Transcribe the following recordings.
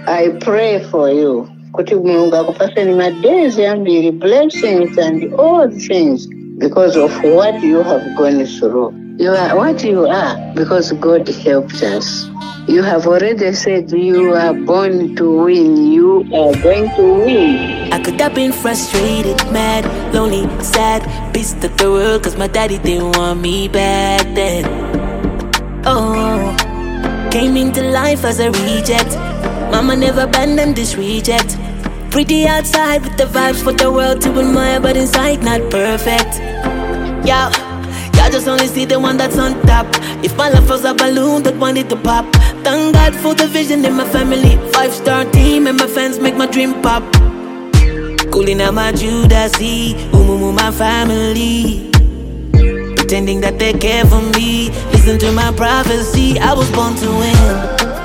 I pray for you. Kuti Mulungu akupaseni madezi ambiri, blessings and all things because of what you have gone through. You are what you are because God helped us. You have already said you are born to win. You are going to win. I could have been frustrated, mad, lonely, sad, pissed at the world cause my daddy didn't want me back then. Oh, came into life as a reject. Mama never abandoned this reject. Pretty outside with the vibes for the world to admire, but inside not perfect. Yeah, y'all just only see the one that's on top. If my life was a balloon that wanted to pop, thank God for the vision in my family. 5-star team and my fans make my dream pop. Cooling out my Judas-y, my family, pretending that they care for me. Listen to my prophecy, I was born to win.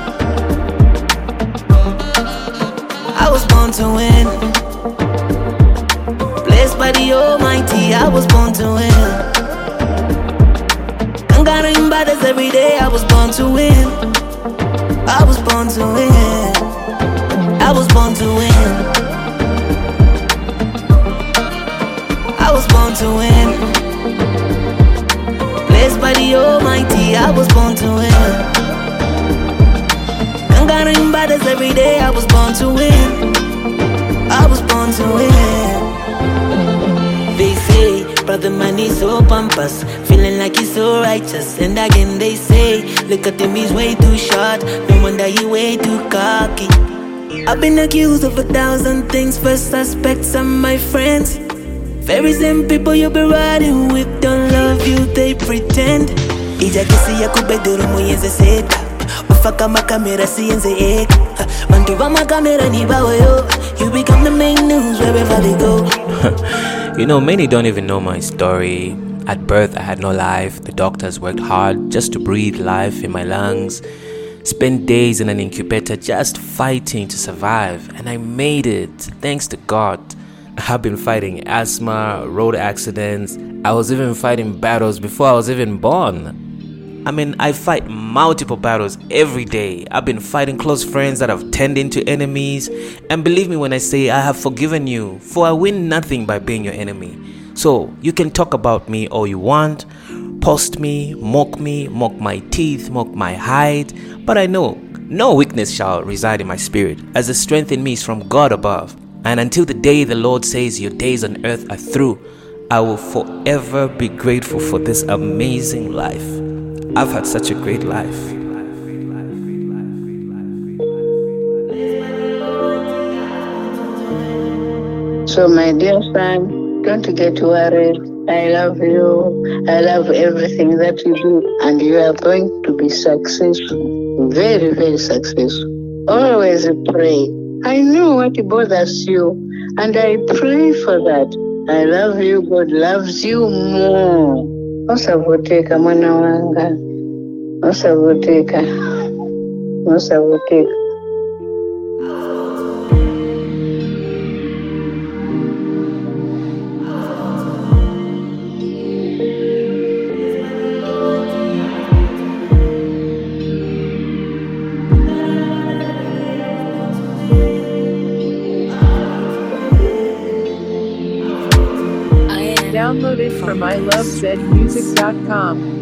I was born to win. Blessed by the Almighty, I was born to win. I'm getting battles every day, I was born to win. I was born to win. I was born to win. I was born to win. Blessed by the Almighty, I was born to win. I'm getting battles every day, I was born to win. I was born to win. They say, brother man is so pompous, feeling like he's so righteous. And again they say, look at him, he's way too short. No wonder he way too cocky. I've been accused of 1,000 things, first suspects are my friends. Very same people you be riding with don't love you, they pretend. Ija kisi ya kubeduru muyenze seta, ufaka makamera siyenze eka. Manduva makamera ni bawe yo, you become the main news wherever they go. You know, many don't even know my story. At birth, I had no life. The doctors worked hard just to breathe life in my lungs. Spent days in an incubator just fighting to survive. And I made it, thanks to God. I've been fighting asthma, road accidents. I was even fighting battles before I was even born. I mean, I fight multiple battles every day. I've been fighting close friends that have turned into enemies. And believe me when I say I have forgiven you, for I win nothing by being your enemy. So, you can talk about me all you want, post me, mock my teeth, mock my height. But I know no weakness shall reside in my spirit, as the strength in me is from God above. And until the day the Lord says your days on earth are through, I will forever be grateful for this amazing life. I've had such a great life. So my dear son, don't get worried. I love you. I love everything that you do. And you are going to be successful. Very, very successful. Always pray. I know what bothers you, and I pray for that. I love you. God loves you more. Osavoteka mwana wanga. Osavoteka. Osavoteka. Download it from ilovezmusic.com.